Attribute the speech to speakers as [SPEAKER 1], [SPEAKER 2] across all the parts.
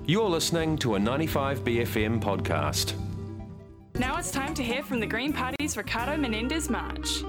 [SPEAKER 1] You're listening to a 95BFM podcast.
[SPEAKER 2] Now it's time to hear from the Green Party's Ricardo Menendez March.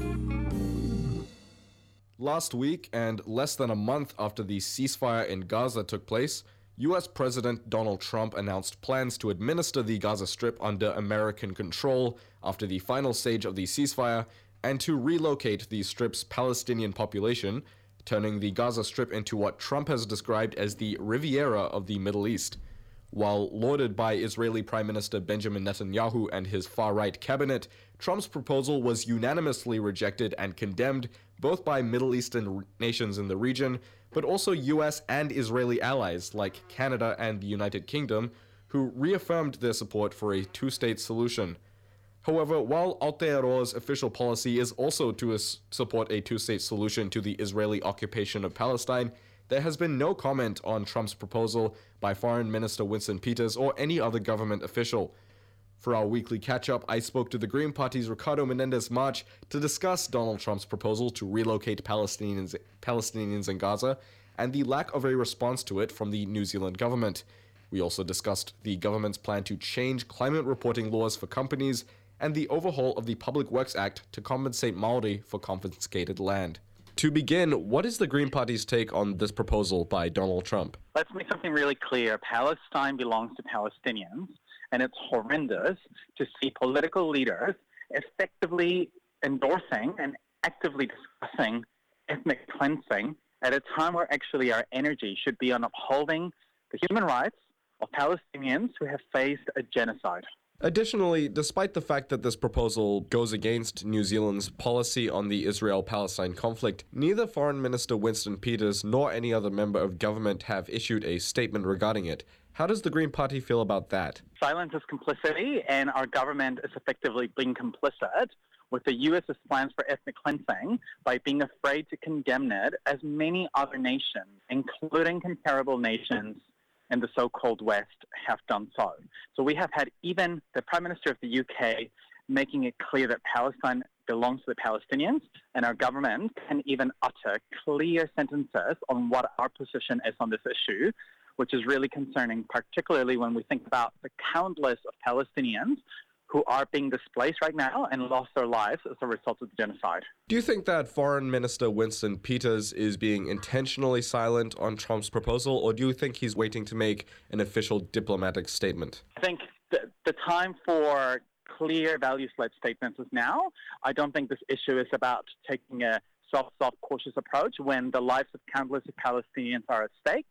[SPEAKER 3] Last week, and less than a month after the ceasefire in Gaza took place, US President Donald Trump announced plans to administer the Gaza Strip under American control after the final stage of the ceasefire and to relocate the Strip's Palestinian population, turning the Gaza Strip into what Trump has described as the Riviera of the Middle East. While lauded by Israeli Prime Minister Benjamin Netanyahu and his far-right cabinet, Trump's proposal was unanimously rejected and condemned both by Middle Eastern nations in the region, but also US and Israeli allies like Canada and the United Kingdom, who reaffirmed their support for a two-state solution. However, while Aotearoa's official policy is also to support a two-state solution to the Israeli occupation of Palestine, there has been no comment on Trump's proposal by Foreign Minister Winston Peters or any other government official. For our weekly catch-up, I spoke to the Green Party's Ricardo Menendez March to discuss Donald Trump's proposal to relocate Palestinians in Gaza and the lack of a response to it from the New Zealand government. We also discussed the government's plan to change climate reporting laws for companies and the overhaul of the Public Works Act to compensate Māori for confiscated land. To begin, what is the Green Party's take on this proposal by Donald Trump?
[SPEAKER 4] Let's make something really clear. Palestine belongs to Palestinians, and it's horrendous to see political leaders effectively endorsing and actively discussing ethnic cleansing at a time where actually our energy should be on upholding the human rights of Palestinians who have faced a genocide.
[SPEAKER 3] Additionally, despite the fact that this proposal goes against New Zealand's policy on the Israel-Palestine conflict, neither Foreign Minister Winston Peters nor any other member of government have issued a statement regarding it. How does the Green Party feel about that?
[SPEAKER 4] Silence is complicity, and our government is effectively being complicit with the US's plans for ethnic cleansing by being afraid to condemn it, as many other nations, including comparable nations in the so-called West, have done so. So we have had even the Prime Minister of the UK making it clear that Palestine belongs to the Palestinians, and our government can even utter clear sentences on what our position is on this issue, which is really concerning, particularly when we think about the countless of Palestinians who are being displaced right now and lost their lives as a result of the genocide.
[SPEAKER 3] Do you think that Foreign Minister Winston Peters is being intentionally silent on Trump's proposal, or do you think he's waiting to make an official diplomatic statement?
[SPEAKER 4] I think the time for clear values-led statements is now. I don't think this issue is about taking a soft, cautious approach when the lives of countless of Palestinians are at stake,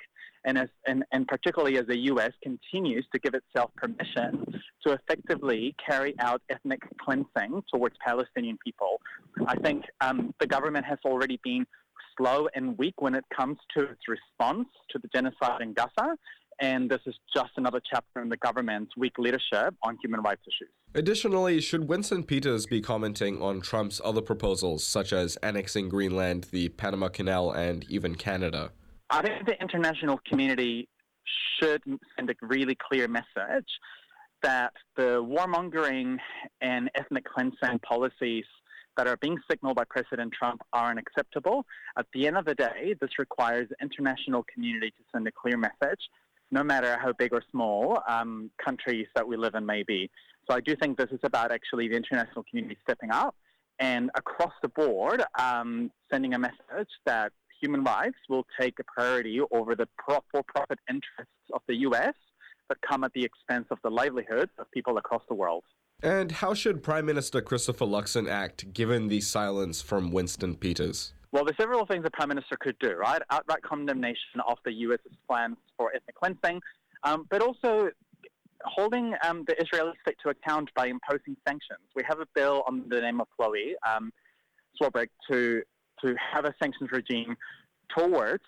[SPEAKER 4] and particularly as the U.S. continues to give itself permission to effectively carry out ethnic cleansing towards Palestinian people. I think the government has already been slow and weak when it comes to its response to the genocide in Gaza, and this is just another chapter in the government's weak leadership on human rights issues.
[SPEAKER 3] Additionally, should Winston Peters be commenting on Trump's other proposals, such as annexing Greenland, the Panama Canal, and even Canada?
[SPEAKER 4] I think the international community should send a really clear message that the warmongering and ethnic cleansing policies that are being signaled by President Trump are unacceptable. At the end of the day, this requires the international community to send a clear message, no matter how big or small countries that we live in may be. So I do think this is about actually the international community stepping up and across the board sending a message that human rights will take a priority over the for-profit interests of the U.S. that come at the expense of the livelihoods of people across the world.
[SPEAKER 3] And how should Prime Minister Christopher Luxon act given the silence from Winston Peters?
[SPEAKER 4] Well, there's several things the Prime Minister could do, right? Outright condemnation of the U.S.'s plans for ethnic cleansing, but also holding the Israeli state to account by imposing sanctions. We have a bill under the name of Chloe Swarbrick to have a sanctions regime towards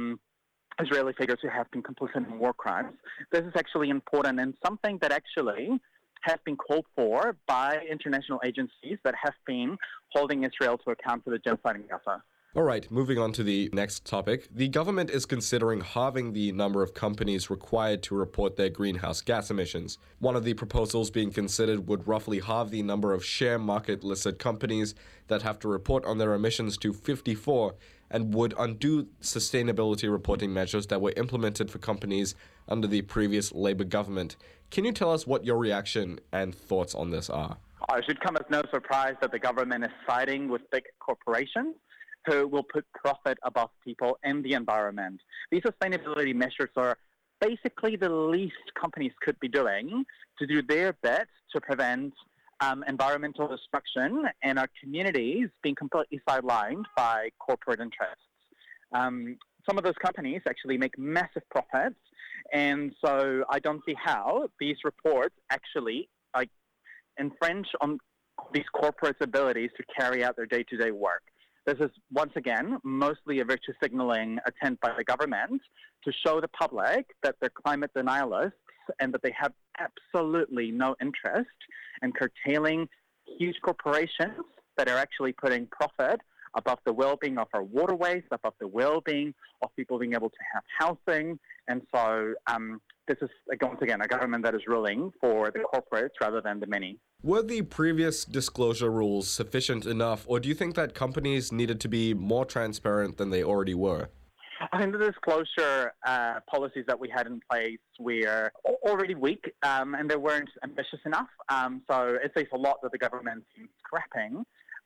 [SPEAKER 4] Israeli figures who have been complicit in war crimes. This is actually important and something that actually has been called for by international agencies that have been holding Israel to account for the genocide in Gaza.
[SPEAKER 3] All right, moving on to the next topic. The government is considering halving the number of companies required to report their greenhouse gas emissions. One of the proposals being considered would roughly halve the number of share market listed companies that have to report on their emissions to 54, and would undo sustainability reporting measures that were implemented for companies under the previous Labour government. Can you tell us what your reaction and thoughts on this are?
[SPEAKER 4] It should come as no surprise that the government is siding with big corporations who will put profit above people and the environment. These sustainability measures are basically the least companies could be doing to do their bit to prevent environmental destruction and our communities being completely sidelined by corporate interests. Some of those companies actually make massive profits, and so I don't see how these reports actually infringe on these corporates' abilities to carry out their day-to-day work. This is, once again, mostly a virtue signaling attempt by the government to show the public that they're climate denialists and that they have absolutely no interest in curtailing huge corporations that are actually putting profit above the well-being of our waterways, above the well-being of people being able to have housing. And so this is, once again, a government that is ruling for the corporates rather than the many.
[SPEAKER 3] Were the previous disclosure rules sufficient enough, or do you think that companies needed to be more transparent than they already were?
[SPEAKER 4] I think the disclosure policies that we had in place were already weak and they weren't ambitious enough. So it says a lot that the government is scrapping,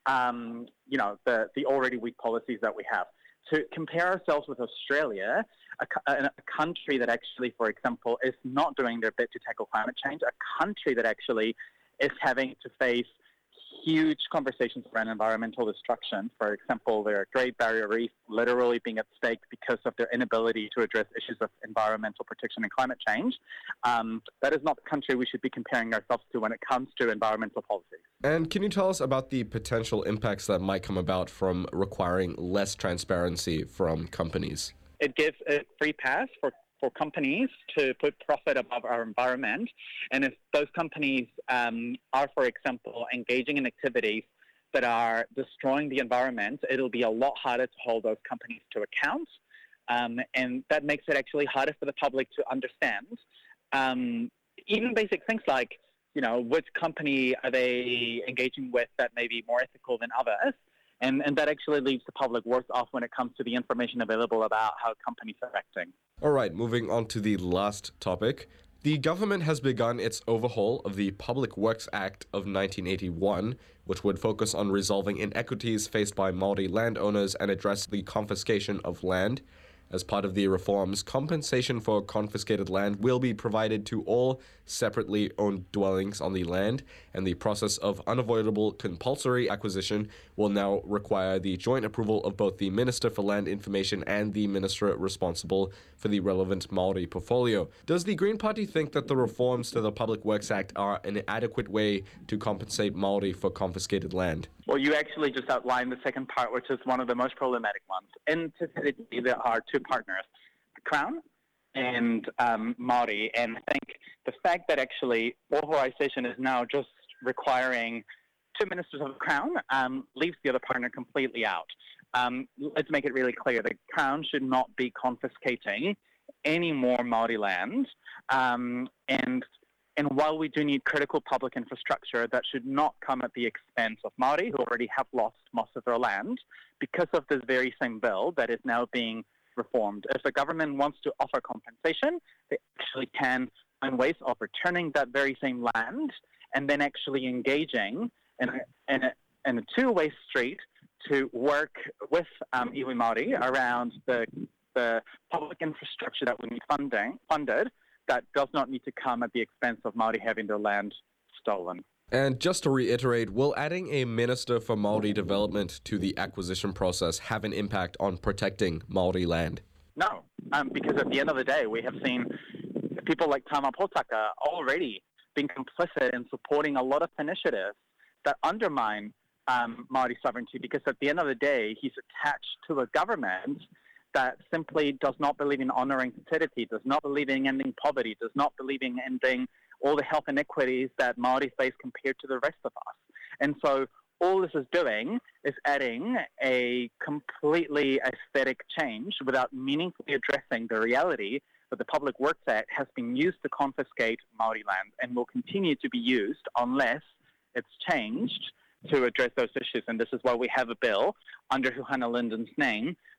[SPEAKER 4] the already weak policies that we have. To compare ourselves with Australia, a country that actually, for example, is not doing their bit to tackle climate change, a country that actually is having to face huge conversations around environmental destruction. For example, their Great Barrier Reef literally being at stake because of their inability to address issues of environmental protection and climate change. That is not the country we should be comparing ourselves to when it comes to environmental policies.
[SPEAKER 3] And can you tell us about the potential impacts that might come about from requiring less transparency from companies?
[SPEAKER 4] It gives a free pass for companies to put profit above our environment. And if those companies are, for example, engaging in activities that are destroying the environment, it'll be a lot harder to hold those companies to account. And that makes it actually harder for the public to understand. Even basic things like, which company are they engaging with that may be more ethical than others? And that actually leaves the public worse off when it comes to the information available about how companies are acting.
[SPEAKER 3] All right, moving on to the last topic. The government has begun its overhaul of the Public Works Act of 1981, which would focus on resolving inequities faced by Māori landowners and address the confiscation of land. As part of the reforms, compensation for confiscated land will be provided to all separately owned dwellings on the land, and the process of unavoidable compulsory acquisition will now require the joint approval of both the Minister for Land Information and the Minister responsible for the relevant Māori portfolio. Does the Green Party think that the reforms to the Public Works Act are an adequate way to compensate Māori for confiscated land?
[SPEAKER 4] Well, you actually just outlined the second part, which is one of the most problematic ones. And typically, there are two partners, the Crown and Māori. And I think the fact that actually authorization is now just requiring two ministers of the Crown leaves the other partner completely out. Let's make it really clear. The Crown should not be confiscating any more Māori land. And while we do need critical public infrastructure, that should not come at the expense of Māori, who already have lost most of their land because of this very same bill that is now being reformed. If the government wants to offer compensation, they actually can find ways of returning that very same land and then actually engaging in a two-way street to work with iwi Māori around the public infrastructure that we need funded that does not need to come at the expense of Māori having their land stolen.
[SPEAKER 3] And just to reiterate, will adding a Minister for Māori Development to the acquisition process have an impact on protecting Māori land?
[SPEAKER 4] No, because at the end of the day, we have seen people like Tama Potaka already being complicit in supporting a lot of initiatives that undermine Māori sovereignty, because at the end of the day, he's attached to a government that simply does not believe in honouring fertility, does not believe in ending poverty, does not believe in ending all the health inequities that Māori face compared to the rest of us. And so all this is doing is adding a completely aesthetic change without meaningfully addressing the reality that the Public Works Act has been used to confiscate Māori land and will continue to be used unless it's changed to address those issues. And this is why we have a bill under Huhana Linden's name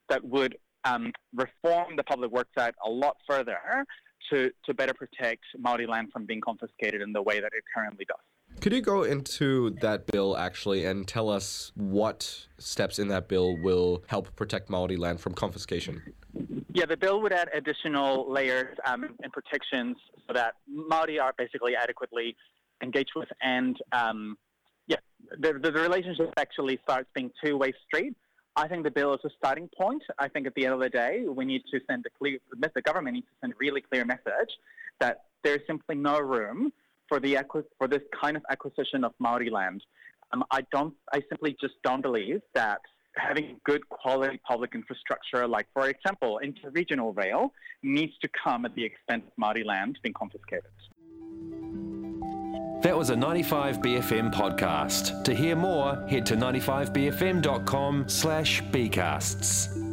[SPEAKER 4] that would reform the Public Works Act a lot further to better protect Māori land from being confiscated in the way that it currently does.
[SPEAKER 3] Could you go into that bill actually and tell us what steps in that bill will help protect Māori land from confiscation?
[SPEAKER 4] Yeah, the bill would add additional layers and protections so that Māori are basically adequately engaged with, and the relationship actually starts being two-way street. I think the bill is a starting point. I think at the end of the day, we need to send the government needs to send a really clear message that there's simply no room for this kind of acquisition of Māori land. I simply just don't believe that having good quality public infrastructure, like for example, interregional rail, needs to come at the expense of Māori land being confiscated.
[SPEAKER 1] That was a 95BFM podcast. To hear more, head to 95bfm.com/bcasts.